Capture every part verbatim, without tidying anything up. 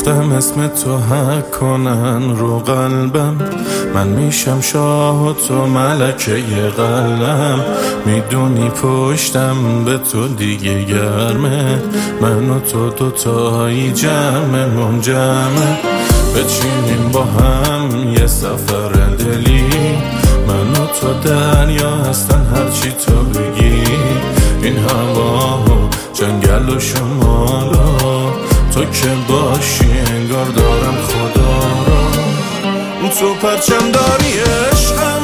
دادم اسم تو حک کنن رو قلبم. من میشم شاه و تو ملکه قلم. میدونی پشتم به تو دیگه گرمه. من و تو دوتایی جمع منجمه. بچینیم با هم یه سفر دلی. من و تو دریا هستن هرچی تو بگی. این هوا و جنگل و شمال و تو که باشی انگار دارم خدا را. تو پرچم داری عشقم،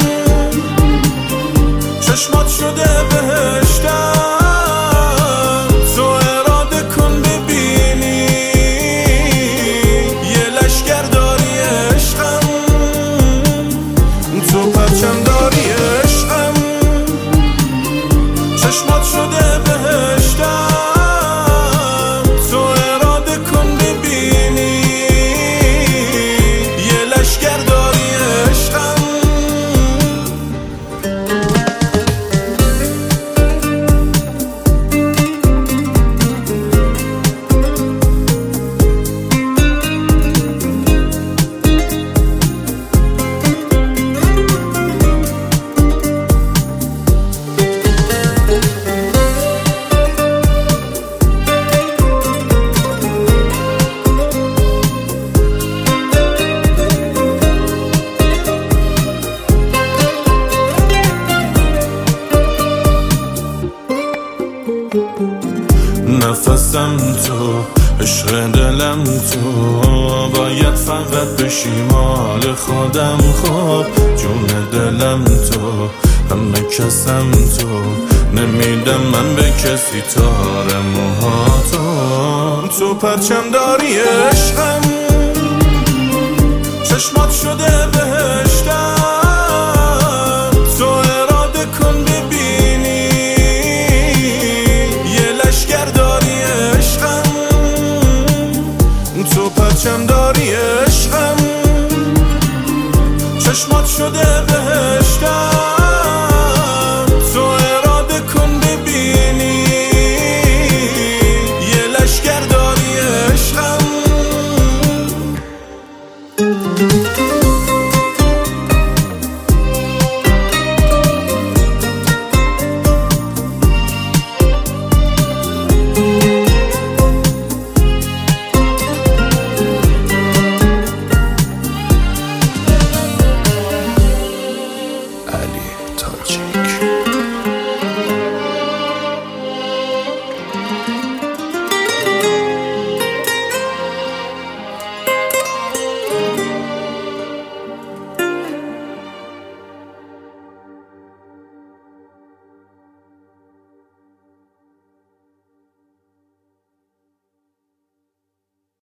چشمات شده بهشتم. تو اراده کن ببینی یه لشگر داری عشقم. تو پرچم داری عشقم، چشمات شده بهشتم. تو اراده کن ببینی یه لشگر داری عشقم. نفسم تو، عشق دلم تو، باید فقط بشی مال خودم. خب جون دلم تو، همه کسم تو، نمیدم من به کسی تار موهاتو. تو پرچم داری عشقم، چشمات شده بهشتم. تو اراده کن ببینی یه لشگر داری عشقم. تو پرچم داری عشقم، چشمات شده بهشتم.